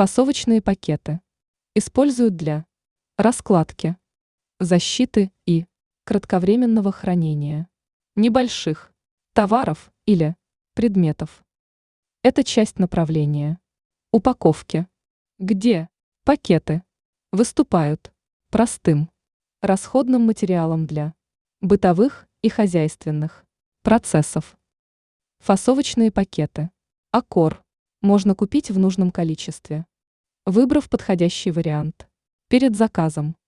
Фасовочные пакеты используют для раскладки, защиты и кратковременного хранения небольших товаров или предметов. Это часть направления упаковки, где пакеты выступают простым расходным материалом для бытовых и хозяйственных процессов. Фасовочные пакеты Аккор можно купить в нужном количестве, выбрав подходящий вариант перед заказом.